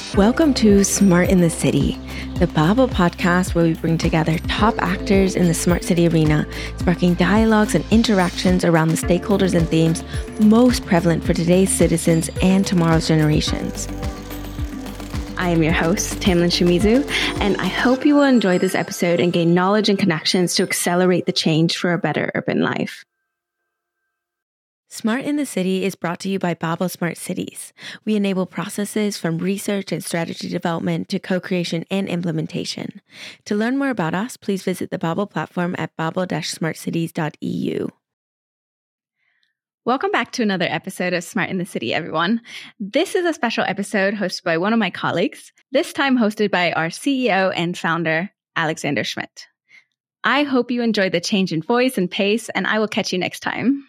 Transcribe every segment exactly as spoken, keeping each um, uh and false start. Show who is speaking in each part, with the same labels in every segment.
Speaker 1: Welcome to Smart in the City, the Babel podcast where we bring together top actors in the smart city arena, sparking dialogues and interactions around the stakeholders and themes most prevalent for today's citizens and tomorrow's generations.
Speaker 2: I am your host, Tamlin Shimizu, and I hope you will enjoy this episode and gain knowledge and connections to accelerate the change for a better urban life.
Speaker 1: Smart in the City is brought to you by Babel Smart Cities. We enable processes from research and strategy development to co-creation and implementation. To learn more about us, please visit the Babel platform at babel dash smart cities dot e u.
Speaker 2: Welcome back to another episode of Smart in the City, everyone. This is a special episode hosted by one of my colleagues, this time hosted by our C E O and founder, Alexander Schmidt. I hope you enjoy the change in voice and pace, and I will catch you next time.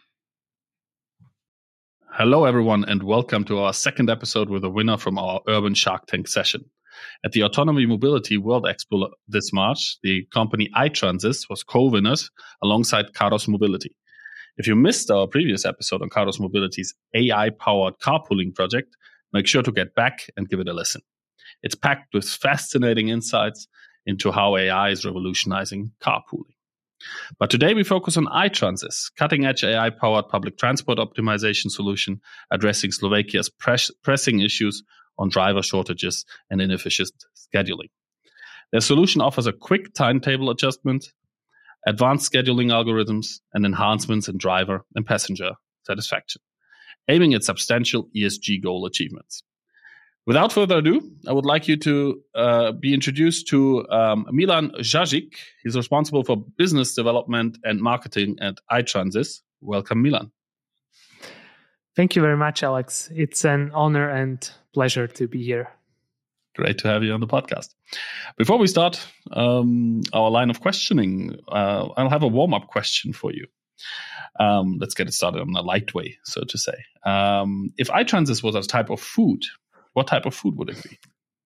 Speaker 3: Hello, everyone, and welcome to our second episode with a winner from our Urban Shark Tank session. At the Autonomy Mobility World Expo this March, the company iTransys was co-winners alongside Karos Mobility. If you missed our previous episode on Karos Mobility's A I-powered carpooling project, make sure to get back and give it a listen. It's packed with fascinating insights into how A I is revolutionizing carpooling. But today we focus on iTransys, cutting-edge A I-powered public transport optimization solution addressing Slovakia's press- pressing issues on driver shortages and inefficient scheduling. Their solution offers a quick timetable adjustment, advanced scheduling algorithms, and enhancements in driver and passenger satisfaction, aiming at substantial E S G goal achievements. Without further ado, I would like you to uh, be introduced to um, Milan Jajic. He's responsible for business development and marketing at iTransys. Welcome, Milan.
Speaker 4: Thank you very much, Alex. It's an honor and pleasure to be here.
Speaker 3: Great to have you on the podcast. Before we start um, our line of questioning, uh, I'll have a warm-up question for you. Um, let's get it started on a light way, so to say. Um, if iTransys was a type of food, what type of food would it be?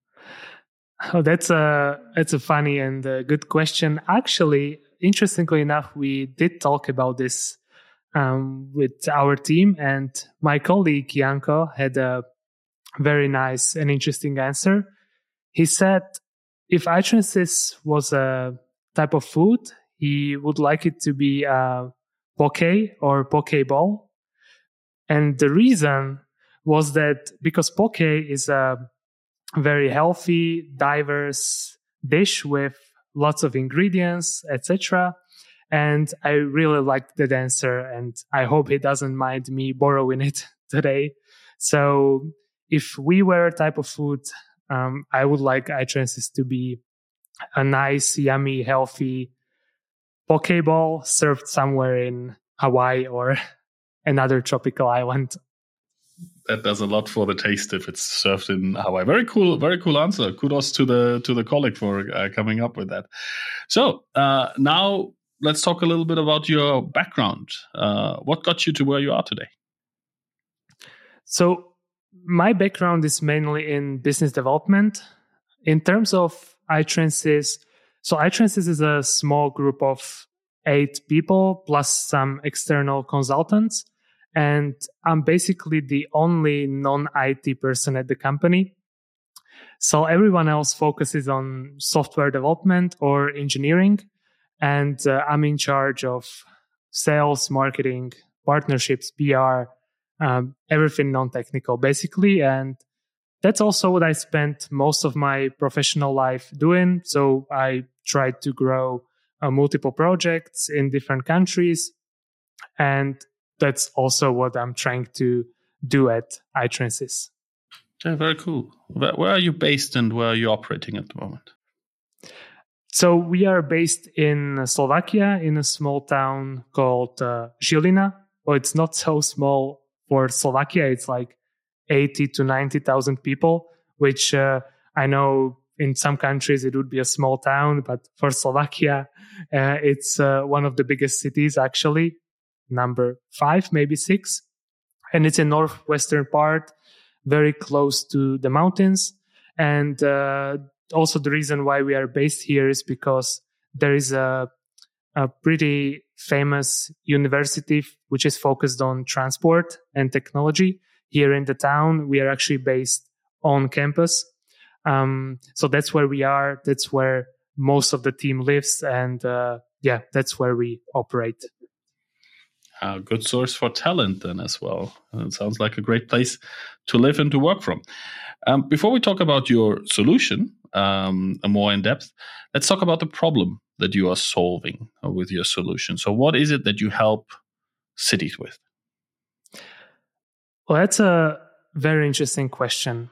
Speaker 4: Oh, that's a that's a funny and a good question. Actually, interestingly enough, we did talk about this um, with our team, and my colleague Janko had a very nice and interesting answer. He said if iTransys was a type of food, he would like it to be a poke or poke ball. And the reason was that because poke is a very healthy, diverse dish with lots of ingredients, et cetera. And I really liked that answer, and I hope he doesn't mind me borrowing it today. So if we were a type of food, um, I would like iTransys to be a nice, yummy, healthy poke ball served somewhere in Hawaii or another tropical island.
Speaker 3: That does a lot for the taste if it's served in Hawaii. Very cool, very cool answer. Kudos to the to the colleague for uh, coming up with that. So uh, now let's talk a little bit about your background. Uh, what got you to where you are today?
Speaker 4: So my background is mainly in business development. In terms of iTransys, so iTransys is a small group of eight people plus some external consultants. And I'm basically the only non-I T person at the company. So everyone else focuses on software development or engineering. And uh, I'm in charge of sales, marketing, partnerships, P R, um, everything non-technical, basically. And that's also what I spent most of my professional life doing. So I tried to grow uh, multiple projects in different countries. And that's also what I'm trying to do at iTransys.
Speaker 3: Yeah, very cool. Where, where are you based and where are you operating at the moment?
Speaker 4: So we are based in Slovakia, in a small town called uh, Žilina. Well, it's not so small for Slovakia. It's like eighty to ninety thousand people, which uh, I know in some countries it would be a small town, but for Slovakia, uh, it's uh, one of the biggest cities actually. Number five, maybe six. And it's in northwestern part, very close to the mountains. And uh, also the reason why we are based here is because there is a, a pretty famous university which is focused on transport and technology. Here in the town, we are actually based on campus. Um, so that's where we are. That's where most of the team lives. And uh, yeah, that's where we operate.
Speaker 3: A good source for talent then as well. It sounds like a great place to live and to work from. Um, before we talk about your solution um, more in depth, let's talk about the problem that you are solving with your solution. So what is it that you help cities with?
Speaker 4: Well, that's a very interesting question.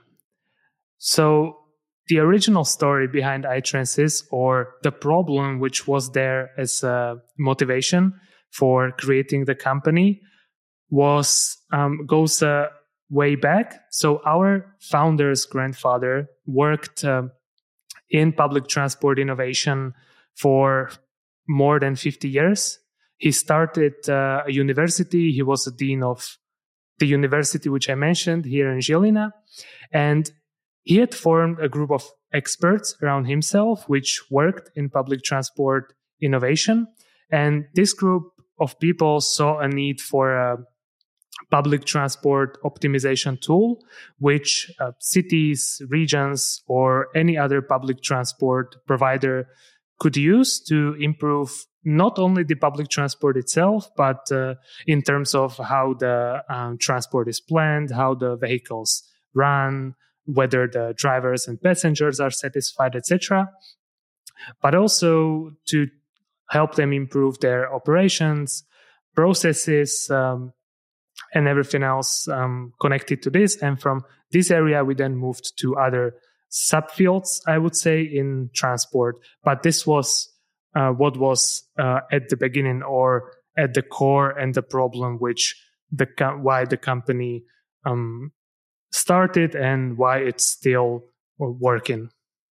Speaker 4: So the original story behind iTransys, or the problem which was there as a motivation for creating the company, was um, goes uh, way back. So our founder's grandfather worked uh, in public transport innovation for more than fifty years. He started uh, a university. He was the dean of the university which I mentioned here in Žilina, and he had formed a group of experts around himself which worked in public transport innovation. And this group of people saw a need for a public transport optimization tool, which uh, cities, regions, or any other public transport provider could use to improve not only the public transport itself, but uh, in terms of how the um, transport is planned, how the vehicles run, whether the drivers and passengers are satisfied, et cetera. But also to help them improve their operations, processes, um, and everything else um, connected to this. And from this area, we then moved to other subfields, I would say, in transport. But this was uh, what was uh, at the beginning, or at the core, and the problem which the co- why the company um, started and why it's still working.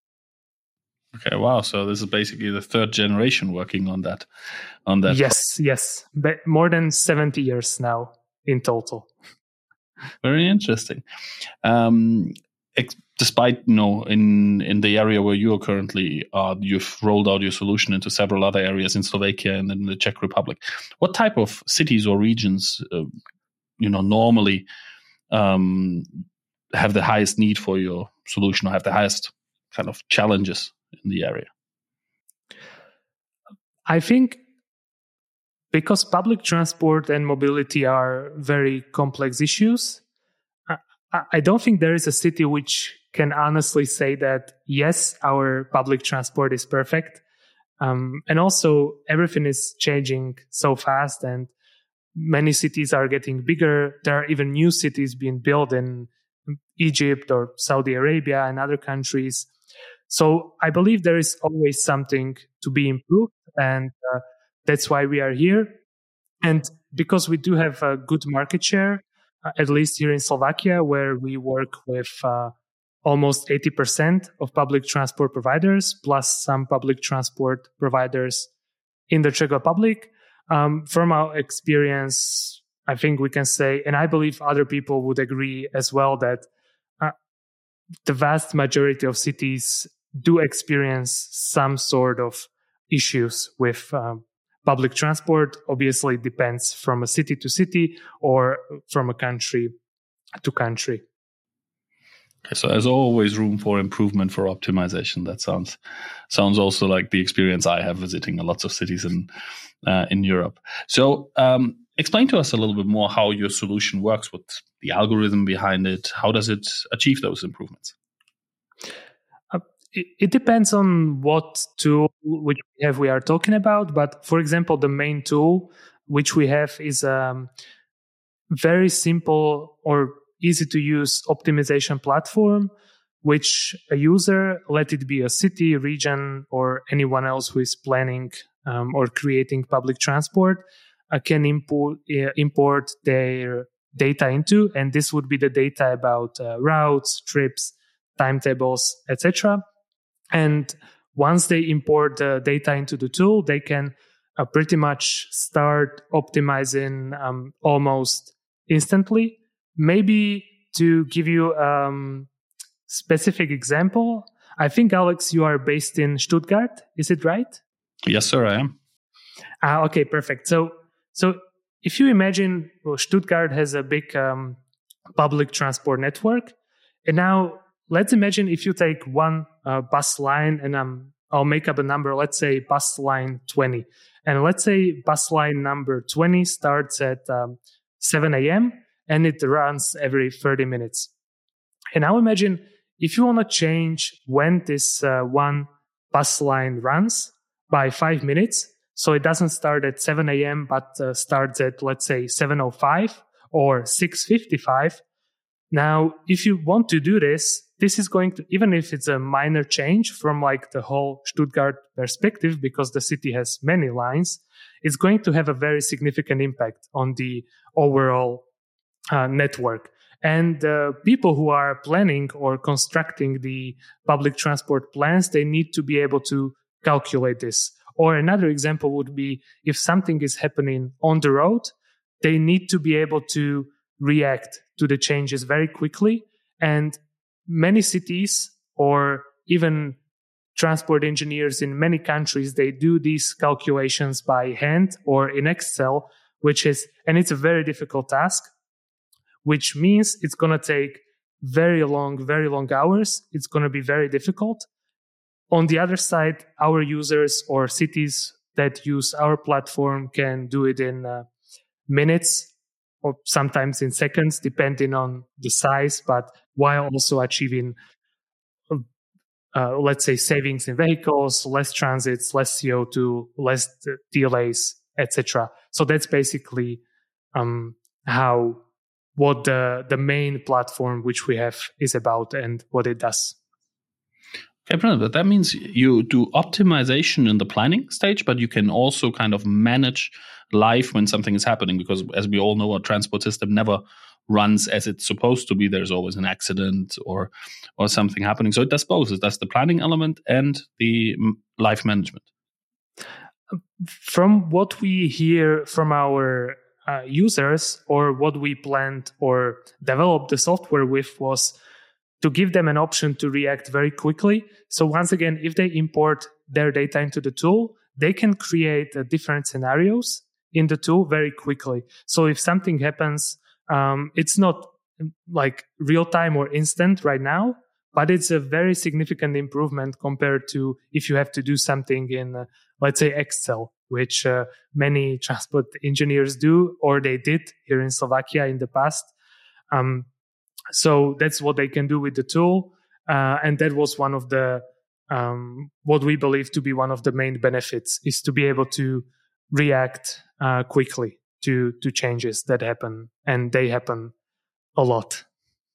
Speaker 3: Okay, wow. So this is basically the third generation working on that. On that.
Speaker 4: Yes, yes. But more than seventy years now in total.
Speaker 3: Very interesting. Um, ex- despite, you know, in, in the area where you are currently, uh, you've rolled out your solution into several other areas in Slovakia and in the Czech Republic. What type of cities or regions, uh, you know, normally um, have the highest need for your solution, or have the highest kind of challenges in the area?
Speaker 4: I think because public transport and mobility are very complex issues, I, I don't think there is a city which can honestly say that, yes, our public transport is perfect. Um, and also everything is changing so fast, and many cities are getting bigger. There are even new cities being built in Egypt or Saudi Arabia and other countries. So I believe there is always something to be improved, and uh, that's why we are here. And because we do have a good market share, uh, at least here in Slovakia, where we work with uh, almost eighty percent of public transport providers, plus some public transport providers in the Czech Republic. Um, from our experience, I think we can say, and I believe other people would agree as well, that uh, the vast majority of cities do experience some sort of issues with um, public transport. Obviously, it depends from a city to city or from a country to country.
Speaker 3: Okay, so there's always room for improvement, for optimization. That sounds sounds also like the experience I have visiting lots of cities in uh, in Europe. So um, explain to us a little bit more how your solution works, what the algorithm behind it, how does it achieve those improvements?
Speaker 4: Uh, it, it depends on what tool which we have we are talking about. But for example, the main tool which we have is a um, very simple or easy to use optimization platform, which a user, let it be a city, region, or anyone else who is planning um, or creating public transport, uh, can import, uh, import their data into. And this would be the data about uh, routes, trips, timetables, et cetera. And once they import the data into the tool, they can uh, pretty much start optimizing um, almost instantly. Maybe to give you a um, specific example, I think, Alex, you are based in Stuttgart. Is it right?
Speaker 3: Yes, sir, I am.
Speaker 4: Ah, okay, perfect. So, so if you imagine, well, Stuttgart has a big um, public transport network, and now let's imagine if you take one uh, bus line, and um, I'll make up a number, let's say bus line twenty. And let's say bus line number twenty starts at um, seven a.m. and it runs every thirty minutes. And now imagine if you want to change when this uh, one bus line runs by five minutes, so it doesn't start at seven a.m. but uh, starts at, let's say, seven oh five or six fifty-five. Now, if you want to do this, this is going to, even if it's a minor change from like the whole Stuttgart perspective, because the city has many lines, it's going to have a very significant impact on the overall uh, network. And uh, people who are planning or constructing the public transport plans, they need to be able to calculate this. Or another example would be if something is happening on the road, they need to be able to react to the changes very quickly. And many cities or even transport engineers in many countries, they do these calculations by hand or in Excel, which is, and it's a very difficult task, which means it's going to take very long, very long hours. It's going to be very difficult. On the other side, our users or cities that use our platform can do it in uh, minutes or sometimes in seconds, depending on the size, but while also achieving, uh, let's say, savings in vehicles, less transits, less C O two, less delays, et cetera. So that's basically um, how what the the main platform which we have is about and what it does.
Speaker 3: Okay, brilliant. But that means you do optimization in the planning stage, but you can also kind of manage life when something is happening, because as we all know, our transport system never runs as it's supposed to be. There's always an accident or or something happening. So it does both. It does the planning element and the life management.
Speaker 4: From what we hear from our uh, users, or what we planned or developed the software with, was to give them an option to react very quickly. So once again, if they import their data into the tool, they can create uh, different scenarios in the tool very quickly. So if something happens, um, it's not like real time or instant right now, but it's a very significant improvement compared to if you have to do something in, uh, let's say, Excel, which uh, many transport engineers do, or they did here in Slovakia in the past. Um, So that's what they can do with the tool. Uh, and that was one of the, um, what we believe to be one of the main benefits, is to be able to react uh, quickly to, to changes that happen. And they happen a lot.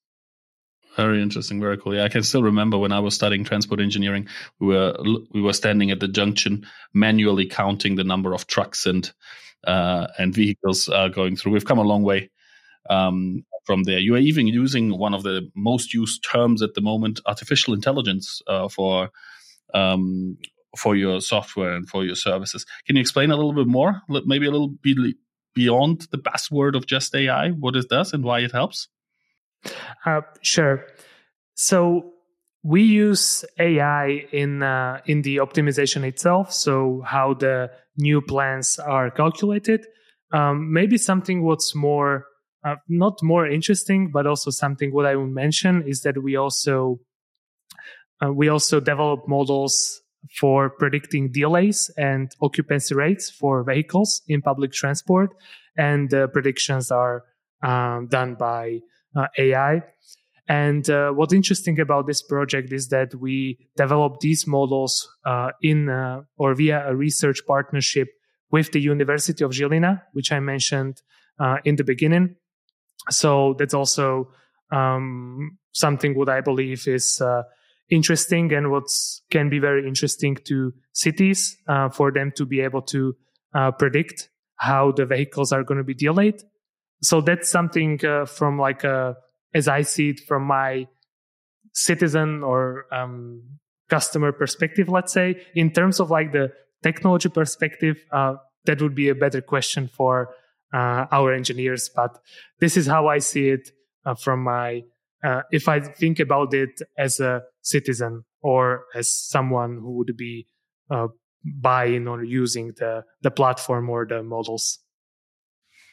Speaker 3: Very interesting, very cool. Yeah, I can still remember when I was studying transport engineering, we were we were standing at the junction, manually counting the number of trucks and uh, and vehicles uh, going through. We've come a long way um, from there. You are even using one of the most used terms at the moment, artificial intelligence, uh, for um, for your software and for your services. Can you explain a little bit more, maybe a little bit beyond the buzzword of just A I, what it does and why it helps?
Speaker 4: Uh, sure. So we use A I in uh, in the optimization itself. So how the new plans are calculated. Um, maybe something what's more uh, not more interesting, but also something what I would mention is that we also uh, we also develop models for predicting delays and occupancy rates for vehicles in public transport, and the predictions are um, done by Uh, A I. And uh, what's interesting about this project is that we developed these models uh, in uh, or via a research partnership with the University of Žilina, which I mentioned uh, in the beginning. So that's also um, something what I believe is uh, interesting, and what can be very interesting to cities uh, for them to be able to uh, predict how the vehicles are going to be delayed. So that's something uh, from like a, as I see it from my citizen or um, customer perspective, let's say. In terms of like the technology perspective, uh, that would be a better question for uh, our engineers. But this is how I see it uh, from my, uh, if I think about it as a citizen or as someone who would be uh, buying or using the, the platform or the models.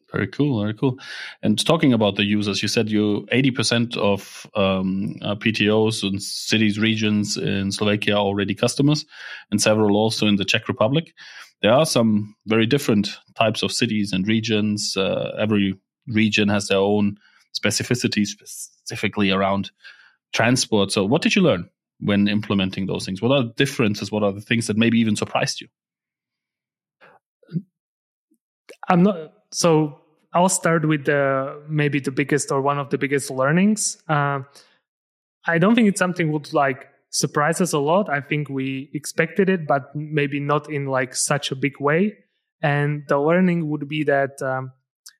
Speaker 3: Very cool, very cool. And talking about the users, you said you eighty percent of um, uh, P T Os in cities, regions in Slovakia are already customers, and several also in the Czech Republic. There are some very different types of cities and regions. Uh, every region has their own specificities, specifically around transport. So what did you learn when implementing those things? What are the differences? What are the things that maybe even surprised you?
Speaker 4: I'm not... So I'll start with the maybe the biggest or one of the biggest learnings. Uh, I don't think it's something would like surprise us a lot. I think we expected it, but maybe not in like such a big way. And the learning would be that um,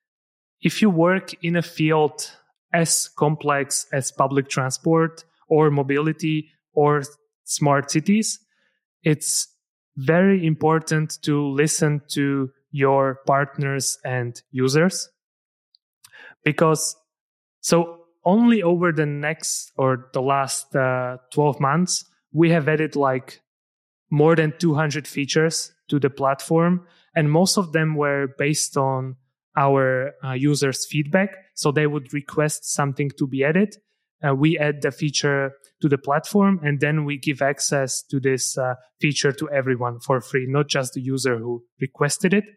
Speaker 4: if you work in a field as complex as public transport or mobility or smart cities, it's very important to listen to your partners and users, because so only over the next or the last uh, twelve months we have added like more than two hundred features to the platform, and most of them were based on our uh, users' feedback. So they would request something to be added, uh, we add the feature to the platform, and then we give access to this uh, feature to everyone for free, not just the user who requested it.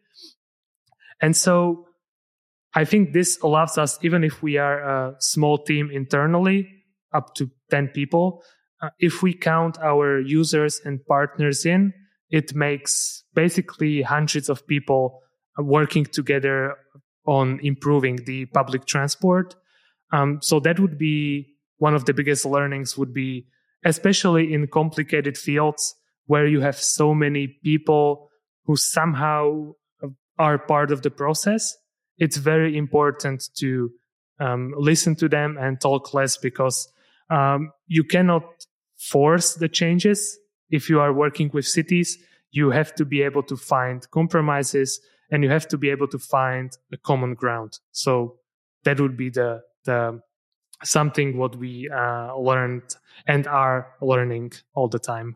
Speaker 4: And so I think this allows us, even if we are a small team internally, up to ten people, uh, if we count our users and partners in, it makes basically hundreds of people working together on improving the public transport. Um, so that would be one of the biggest learnings, would be especially in complicated fields where you have so many people who somehow are part of the process. It's very important to um, listen to them and talk less, because um, you cannot force the changes. If you are working with cities, you have to be able to find compromises, and you have to be able to find a common ground. So that would be the the something what we uh, learned and are learning all the time.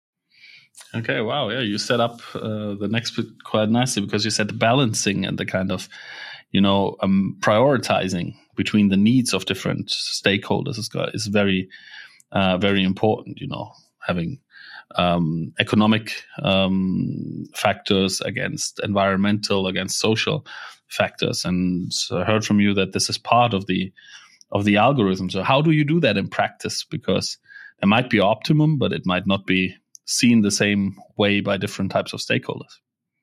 Speaker 3: Okay, wow. Yeah, you set up uh, the next bit quite nicely, because you said balancing and the kind of, you know, um, prioritizing between the needs of different stakeholders is, is very, uh, very important, you know, having um, economic um, factors against environmental, against social factors. And I heard from you that this is part of the of the algorithm. So how do you do that in practice? Because there might be optimum, but it might not be seen the same way by different types of stakeholders.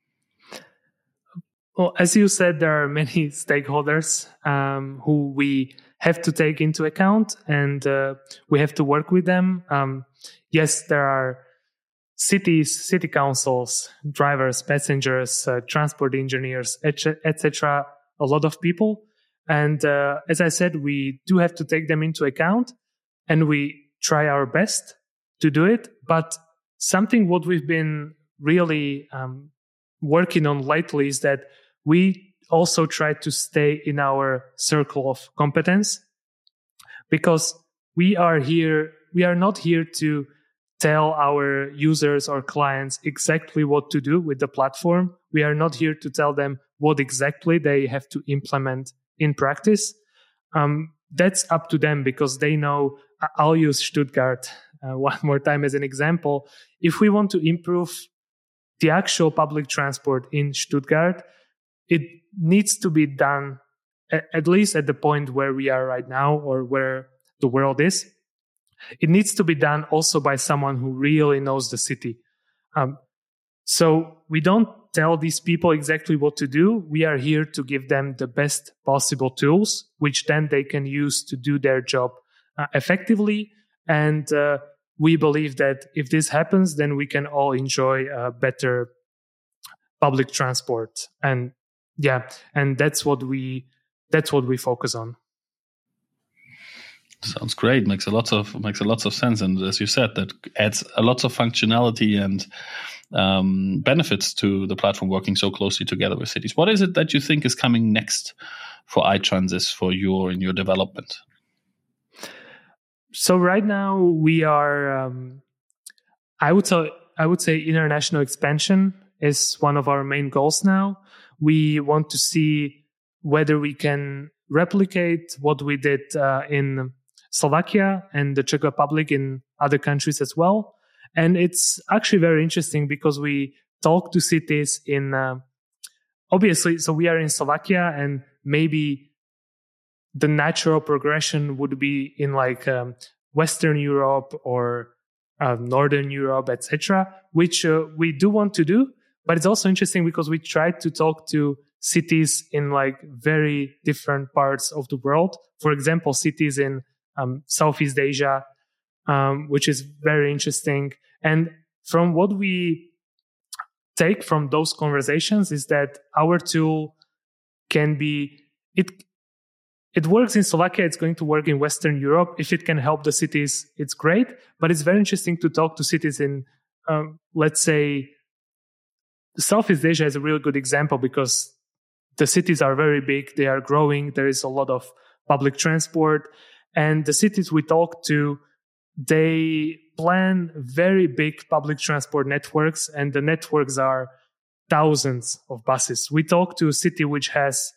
Speaker 4: Well, as you said, there are many stakeholders um, who we have to take into account, and uh, we have to work with them. Um, yes, there are cities, city councils, drivers, passengers, uh, transport engineers, et cetera. A lot of people. And uh, as I said, we do have to take them into account, and we try our best to do it. But something what we've been really um, working on lately is that we also try to stay in our circle of competence, because we are here, we are not here to tell our users or clients exactly what to do with the platform. We are not here to tell them what exactly they have to implement in practice. Um, that's up to them, because they know. I'll use Stuttgart uh, one more time as an example. If we want to improve the actual public transport in Stuttgart, it needs to be done at, at least at the point where we are right now, or where the world is. It needs to be done also by someone who really knows the city. Um, so we don't tell these people exactly what to do. We are here to give them the best possible tools, which then they can use to do their job uh, effectively. And uh, we believe that if this happens, then we can all enjoy uh, better public transport. And yeah, and that's what we that's what we focus on.
Speaker 3: Sounds great. Makes a lot of makes a lot of sense, and as you said, that adds a lot of functionality and um, benefits to the platform working so closely together with cities. What is it that you think is coming next for iTransis for your in your development?
Speaker 4: So right now we are, um, I would say, I would say international expansion is one of our main goals now. We want to see whether we can replicate what we did uh, in Slovakia and the Czech Republic in other countries as well. And it's actually very interesting because we talk to cities in, uh, obviously, so we are in Slovakia, and maybe the natural progression would be in like um, Western Europe or uh, Northern Europe, et cetera, which uh, we do want to do. But it's also interesting because we try to talk to cities in like very different parts of the world. For example, cities in um, Southeast Asia, um, which is very interesting. And from what we take from those conversations is that our tool can be, it it works in Slovakia, it's going to work in Western Europe. If it can help the cities, it's great. But it's very interesting to talk to cities in, um, let's say, Southeast Asia is a really good example because the cities are very big, they are growing, there is a lot of public transport. And the cities we talk to, they plan very big public transport networks, and the networks are thousands of buses. We talk to a city which has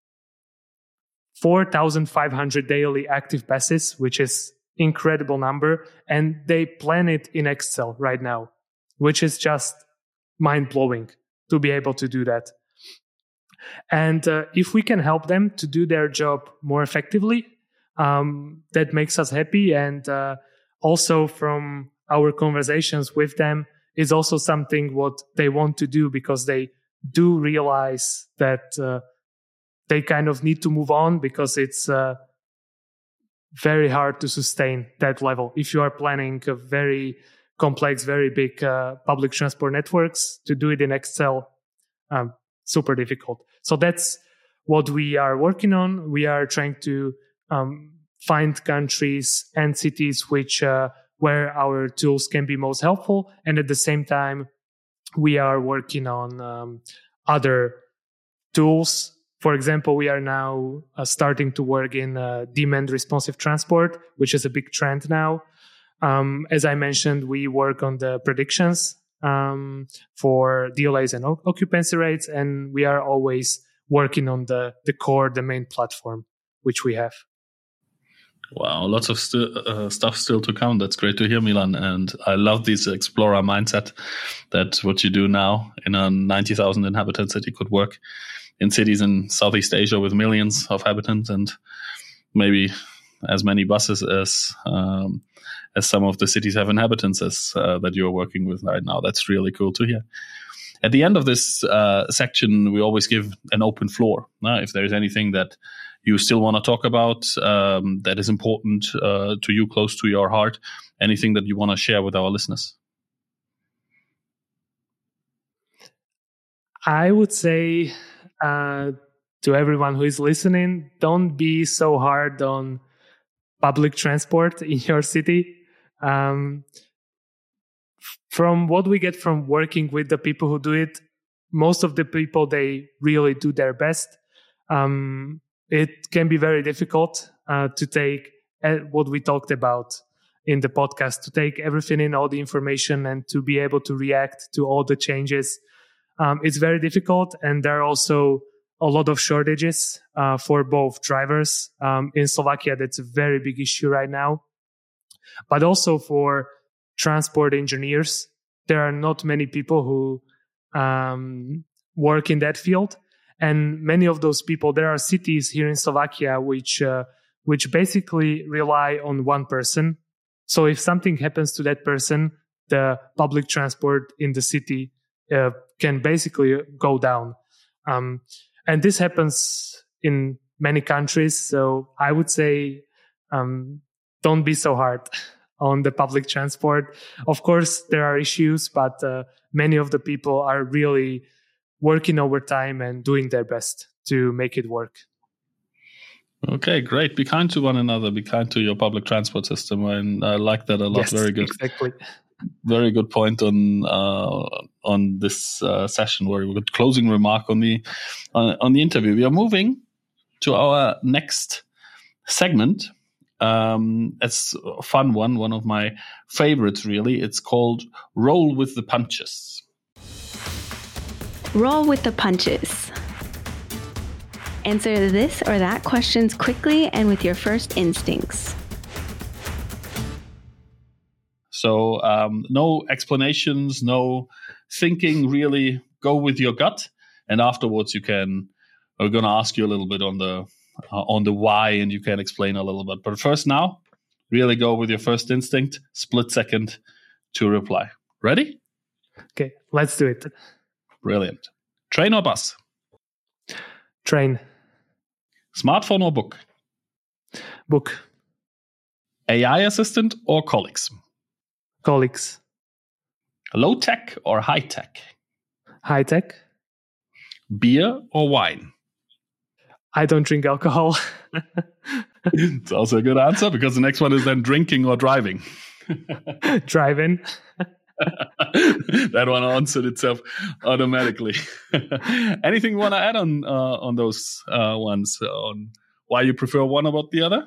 Speaker 4: four thousand five hundred daily active buses, which is incredible number, and they plan it in Excel right now, which is just mind-blowing to be able to do that. And uh, if we can help them to do their job more effectively, um, that makes us happy. And uh, also from our conversations with them is also something what they want to do, because they do realize that uh, they kind of need to move on, because it's uh, very hard to sustain that level. If you are planning a very complex, very big uh, public transport networks, to do it in Excel, um, super difficult. So that's what we are working on. We are trying to um, find countries and cities which uh, where our tools can be most helpful, and at the same time, we are working on um, other tools. For example, we are now uh, starting to work in uh, demand responsive transport, which is a big trend now. Um, as I mentioned, we work on the predictions um, for D L As and o- occupancy rates, and we are always working on the, the core, the main platform, which we have.
Speaker 3: Wow, lots of st- uh, stuff still to come. That's great to hear, Milan. And I love this explorer mindset, that what you do now in a ninety thousand inhabitant city could work in cities in Southeast Asia with millions of inhabitants and maybe as many buses as um, as some of the cities have inhabitants as uh, that you're working with right now. That's really cool to hear. At the end of this uh, section, we always give an open floor. Uh, if there is anything that you still want to talk about um, that is important uh, to you, close to your heart, anything that you want to share with our listeners.
Speaker 4: I would say uh, to everyone who is listening, don't be so hard on public transport in your city. Um, from what we get from working with the people who do it, most of the people, they really do their best. Um, it can be very difficult uh, to take uh, what we talked about in the podcast, to take everything in, all the information, and to be able to react to all the changes. Um, it's very difficult, and there are also a lot of shortages uh, for both drivers. Um, in Slovakia, that's a very big issue right now. But also for transport engineers, there are not many people who um, work in that field. And many of those people, there are cities here in Slovakia which uh, which basically rely on one person. So if something happens to that person, the public transport in the city uh, can basically go down. Um, and this happens in many countries. So I would say um, don't be so hard on the public transport. Of course, there are issues, but uh, many of the people are really working overtime and doing their best to make it work.
Speaker 3: Okay, great. Be kind to one another. Be kind to your public transport system. And I like that a lot.
Speaker 4: Yes,
Speaker 3: very good.
Speaker 4: Exactly.
Speaker 3: Very good point on uh, on this uh, session. Very good closing remark on the on, on the interview. We are moving to our next segment. Um, it's a fun one, one of my favorites, really. It's called Roll with the Punches.
Speaker 2: Roll with the punches. Answer this or that questions quickly and with your first instincts.
Speaker 3: So um, no explanations, no thinking, really go with your gut. And afterwards you can, we're going to ask you a little bit on the uh, on the why, and you can explain a little bit. But first now, really go with your first instinct, split second to reply. Ready?
Speaker 4: Okay, let's do it.
Speaker 3: Brilliant. Train or bus?
Speaker 4: Train.
Speaker 3: Smartphone or book?
Speaker 4: Book.
Speaker 3: A I assistant or colleagues?
Speaker 4: Colleagues.
Speaker 3: Low tech or high tech?
Speaker 4: High tech.
Speaker 3: Beer or wine?
Speaker 4: I don't drink alcohol.
Speaker 3: It's also a good answer, because the next one is then drinking or driving.
Speaker 4: Driving.
Speaker 3: That one answered itself automatically. Anything you want to add on uh, on those uh, ones, on why you prefer one about the other?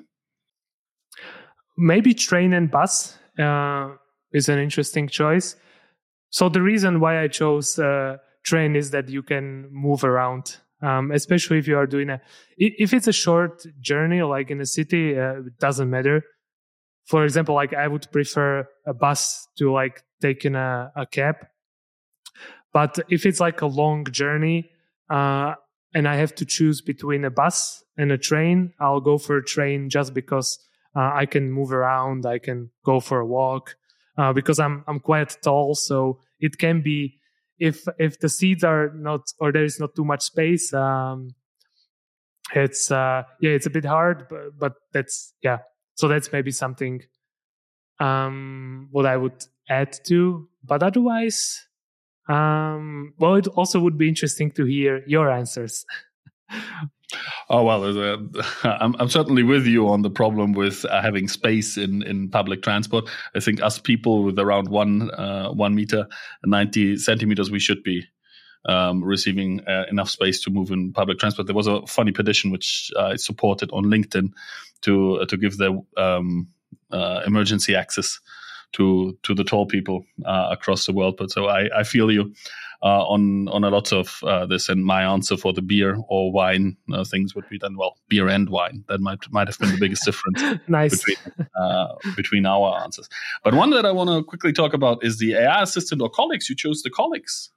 Speaker 4: Maybe train and bus uh, is an interesting choice. So the reason why I chose uh, train is that you can move around, um, especially if you are doing a, if it's a short journey, like in a city, uh, it doesn't matter. For example, like I would prefer a bus to like taking a, a cab. But if it's like a long journey uh, and I have to choose between a bus and a train, I'll go for a train just because uh, I can move around. I can go for a walk uh, because I'm I'm quite tall. So it can be, if if the seats are not, or there is not too much space, um, it's uh, yeah, it's a bit hard. But, but that's yeah. So that's maybe something um, what I would add to. But otherwise, um, well, it also would be interesting to hear your answers.
Speaker 3: Oh, well, a, I'm, I'm certainly with you on the problem with uh, having space in, in public transport. I think us people with around one uh, one meter and ninety centimeters, we should be um, receiving uh, enough space to move in public transport. There was a funny petition which I supported on LinkedIn to uh, to give the um, uh, emergency access to to the tall people uh, across the world. But so I, I feel you uh, on on a lot of uh, this. And my answer for the beer or wine uh, things would be then, well, beer and wine. That might might have been the biggest difference
Speaker 4: Nice.
Speaker 3: between uh, between our answers. But one that I want to quickly talk about is the A I assistant or colleagues. You chose the colleagues.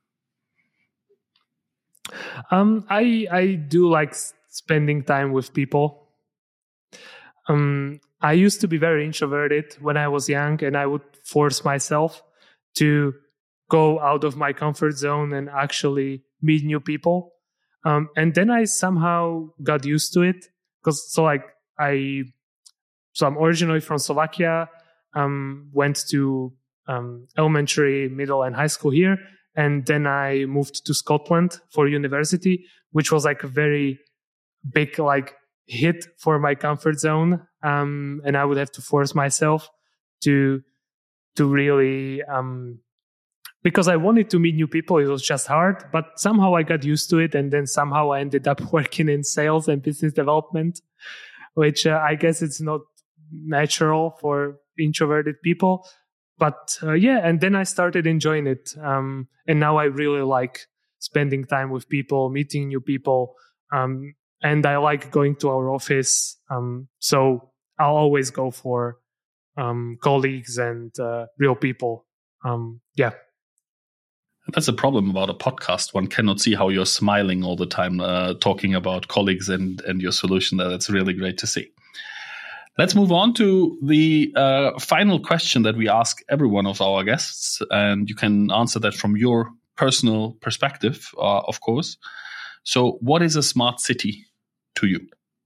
Speaker 4: Um, I I do like spending time with people. Um, I used to be very introverted when I was young, and I would force myself to go out of my comfort zone and actually meet new people. Um, and then I somehow got used to it, because so like I, so I'm originally from Slovakia. Um, went to um, elementary, middle, and high school here. And then I moved to Scotland for university, which was like a very big like hit for my comfort zone. Um, and I would have to force myself to to really, um, because I wanted to meet new people. It was just hard, but somehow I got used to it. And then somehow I ended up working in sales and business development, which uh, I guess it's not natural for introverted people. But uh, yeah, and then I started enjoying it. Um, and now I really like spending time with people, meeting new people. Um, and I like going to our office. Um, so I'll always go for um, colleagues and uh, real people. Um, yeah.
Speaker 3: That's a problem about a podcast. One cannot see how you're smiling all the time, uh, talking about colleagues and, and your solution there. That's really great to see. Let's move on to the uh, final question that we ask every one of our guests, and you can answer that from your personal perspective, uh, of course. So what is a smart city to you?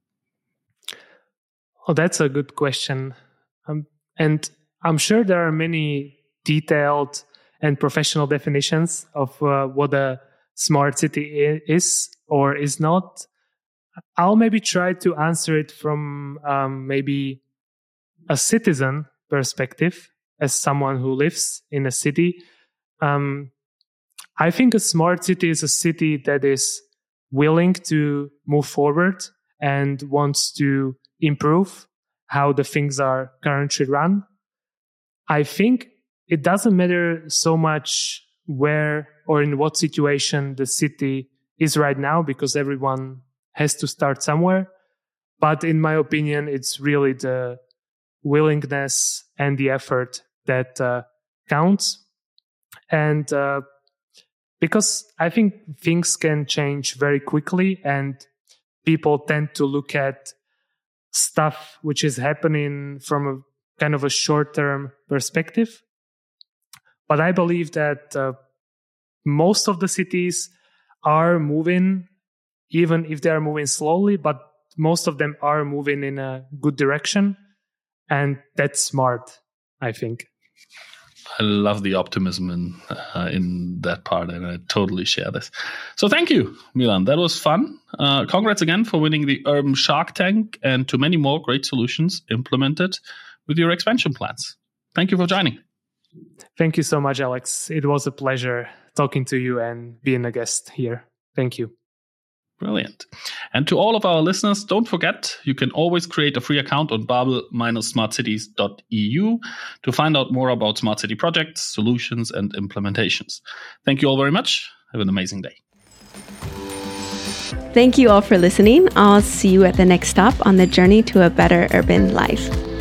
Speaker 4: Oh, that's a good question. Um, and I'm sure there are many detailed and professional definitions of uh, what a smart city is or is not. I'll maybe try to answer it from um, maybe a citizen perspective, as someone who lives in a city. Um, I think a smart city is a city that is willing to move forward and wants to improve how the things are currently run. I think it doesn't matter so much where or in what situation the city is right now, because everyone has to start somewhere. But in my opinion, it's really the willingness and the effort that uh, counts. And uh, because I think things can change very quickly, and people tend to look at stuff which is happening from a kind of a short-term perspective. But I believe that uh, most of the cities are moving, even if they are moving slowly, but most of them are moving in a good direction. And that's smart, I think.
Speaker 3: I love the optimism in uh, in that part, and I totally share this. So thank you, Milan. That was fun. Uh, congrats again for winning the Urban Shark Tank, and to many more great solutions implemented with your expansion plans. Thank you for joining.
Speaker 4: Thank you so much, Alex. It was a pleasure talking to you and being a guest here. Thank you.
Speaker 3: Brilliant. And to all of our listeners, don't forget, you can always create a free account on babel dash smart cities dot e u to find out more about smart city projects, solutions, and implementations. Thank you all very much. Have an amazing day.
Speaker 1: Thank you all for listening. I'll see you at the next stop on the journey to a better urban life.